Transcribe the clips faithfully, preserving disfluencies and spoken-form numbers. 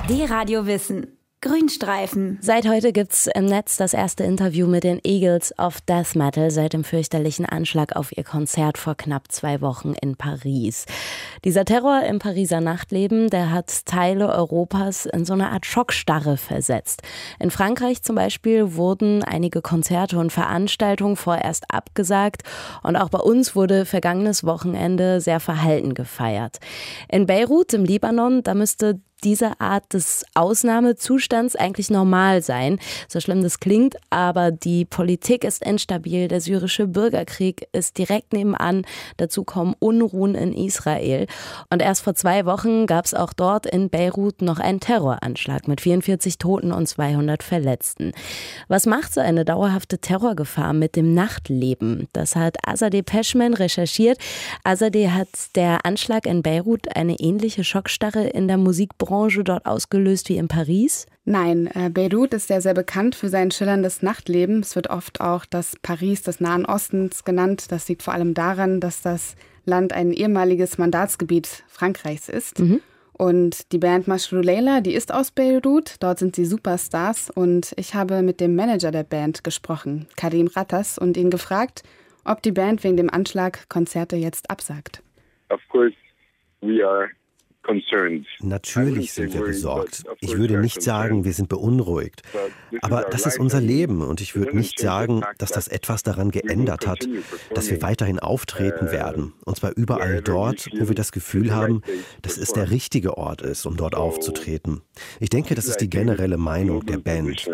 D-Radio Wissen. Grünstreifen. Seit heute gibt's im Netz das erste Interview mit den Eagles of Death Metal seit dem fürchterlichen Anschlag auf ihr Konzert vor knapp zwei Wochen in Paris. Dieser Terror im Pariser Nachtleben, der hat Teile Europas in so eine Art Schockstarre versetzt. In Frankreich zum Beispiel wurden einige Konzerte und Veranstaltungen vorerst abgesagt und auch bei uns wurde vergangenes Wochenende sehr verhalten gefeiert. In Beirut im Libanon, da müsste diese Art des Ausnahmezustands eigentlich normal sein. So schlimm das klingt, aber die Politik ist instabil, der syrische Bürgerkrieg ist direkt nebenan, dazu kommen Unruhen in Israel. Und erst vor zwei Wochen gab es auch dort in Beirut noch einen Terroranschlag mit vierundvierzig Toten und zweihundert Verletzten. Was macht so eine dauerhafte Terrorgefahr mit dem Nachtleben? Das hat Azadeh Peschman recherchiert. Azadeh, hat der Anschlag in Beirut eine ähnliche Schockstarre in der Musikbranche dort ausgelöst wie in Paris? Nein, äh, Beirut ist ja sehr bekannt für sein schillerndes Nachtleben. Es wird oft auch das Paris des Nahen Ostens genannt. Das liegt vor allem daran, dass das Land ein ehemaliges Mandatsgebiet Frankreichs ist. Mhm. Und die Band Mashrou Leila, die ist aus Beirut. Dort sind sie Superstars. Und ich habe mit dem Manager der Band gesprochen, Karim Rattas, und ihn gefragt, ob die Band wegen dem Anschlag Konzerte jetzt absagt. Of course, we are Natürlich sind wir besorgt. Ich würde nicht sagen, wir sind beunruhigt. Aber das ist unser Leben und ich würde nicht sagen, dass das etwas daran geändert hat, dass wir weiterhin auftreten werden. Und zwar überall dort, wo wir das Gefühl haben, dass es der richtige Ort ist, um dort aufzutreten. Ich denke, das ist die generelle Meinung der Band.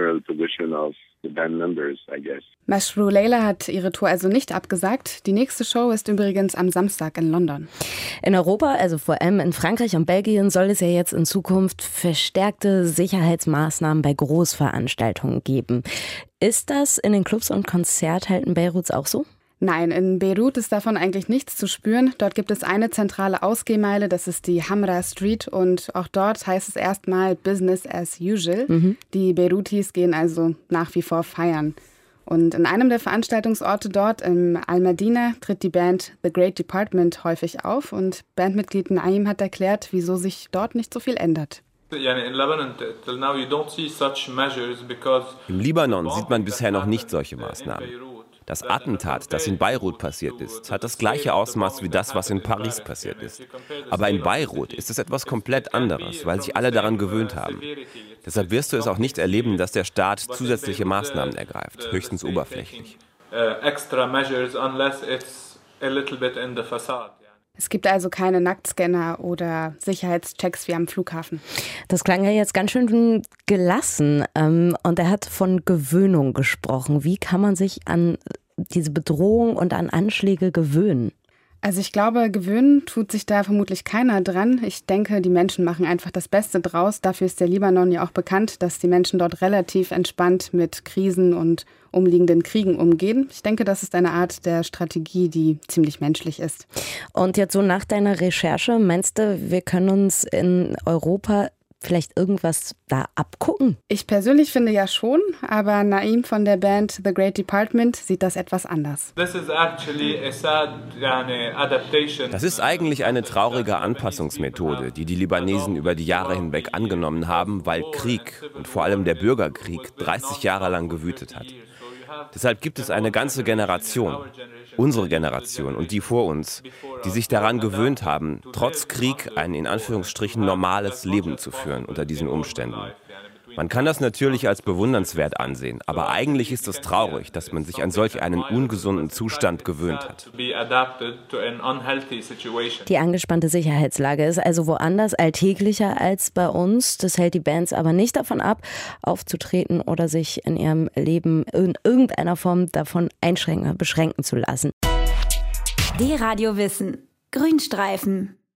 Mashrou Leila hat ihre Tour also nicht abgesagt. Die nächste Show ist übrigens am Samstag in London. In Europa, also vor allem in Frankreich und Belgien, soll es ja jetzt in Zukunft verstärkte Sicherheitsmaßnahmen bei Großveranstaltungen geben. Ist das in den Clubs und Konzerthallen Beiruts auch so? Nein, in Beirut ist davon eigentlich nichts zu spüren. Dort gibt es eine zentrale Ausgehmeile, das ist die Hamra Street und auch dort heißt es erstmal Business as usual. Mhm. Die Beirutis gehen also nach wie vor feiern. Und in einem der Veranstaltungsorte dort, im Al-Madina, tritt die Band The Great Department häufig auf und Bandmitglied Naim hat erklärt, wieso sich dort nicht so viel ändert. Im Libanon sieht man bisher noch nicht solche Maßnahmen. Das Attentat, das in Beirut passiert ist, hat das gleiche Ausmaß wie das, was in Paris passiert ist. Aber in Beirut ist es etwas komplett anderes, weil sich alle daran gewöhnt haben. Deshalb wirst du es auch nicht erleben, dass der Staat zusätzliche Maßnahmen ergreift, höchstens oberflächlich. Es gibt also keine Nacktscanner oder Sicherheitschecks wie am Flughafen. Das klang ja jetzt ganz schön gelassen. Und er hat von Gewöhnung gesprochen. Wie kann man sich an diese Bedrohung und an Anschläge gewöhnen? Also ich glaube, gewöhnen tut sich da vermutlich keiner dran. Ich denke, die Menschen machen einfach das Beste draus. Dafür ist der Libanon ja auch bekannt, dass die Menschen dort relativ entspannt mit Krisen und umliegenden Kriegen umgehen. Ich denke, das ist eine Art der Strategie, die ziemlich menschlich ist. Und jetzt so nach deiner Recherche, meinst du, wir können uns in Europa vielleicht irgendwas da abgucken? Ich persönlich finde ja schon, aber Naim von der Band The Great Department sieht das etwas anders. Das ist eigentlich eine traurige Anpassungsmethode, die die Libanesen über die Jahre hinweg angenommen haben, weil Krieg und vor allem der Bürgerkrieg dreißig Jahre lang gewütet hat. Deshalb gibt es eine ganze Generation, unsere Generation und die vor uns, die sich daran gewöhnt haben, trotz Krieg ein in Anführungsstrichen normales Leben zu führen unter diesen Umständen. Man kann das natürlich als bewundernswert ansehen, aber eigentlich ist es traurig, dass man sich an solch einen ungesunden Zustand gewöhnt hat. Die angespannte Sicherheitslage ist also woanders alltäglicher als bei uns. Das hält die Bands aber nicht davon ab, aufzutreten oder sich in ihrem Leben in irgendeiner Form davon einschränken, beschränken zu lassen. D-Radio Wissen. Grünstreifen.